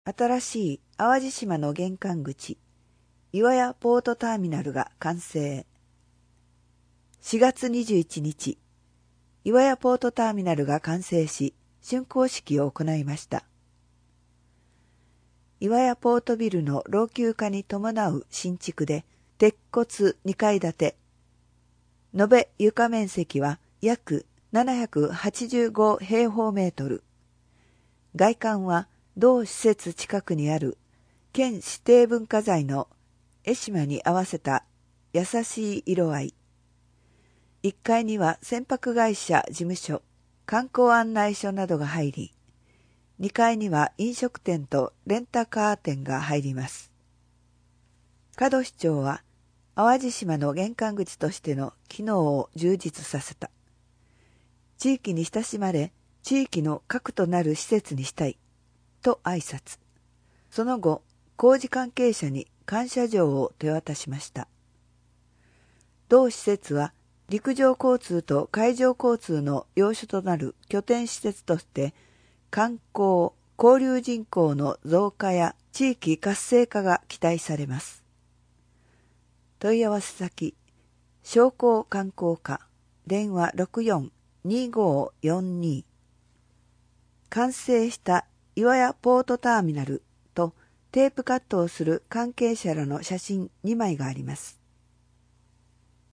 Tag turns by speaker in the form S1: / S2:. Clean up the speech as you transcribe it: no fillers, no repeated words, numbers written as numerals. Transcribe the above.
S1: 新しい淡路島の玄関口、岩屋ポートターミナルが完成。4月21日、岩屋ポートターミナルが完成し、竣工式を行いました。岩屋ポートビルの老朽化に伴う新築で、鉄骨2階建て。延べ床面積は約785平方メートル。外観は同施設近くにある県指定文化財の江島に合わせた優しい色合い。1階には船舶会社事務所、観光案内所などが入り、2階には飲食店とレンタカー店が入ります。門市長は淡路島の玄関口としての機能を充実させた。地域に親しまれ、地域の核となる施設にしたい、と挨拶。その後、工事関係者に感謝状を手渡しました。同施設は、陸上交通と海上交通の要所となる拠点施設として、観光・交流人口の増加や地域活性化が期待されます。問い合わせ先、商工観光課、電話64-2542。完成した岩屋ポートターミナルとテープカットをする関係者らの写真2枚があります。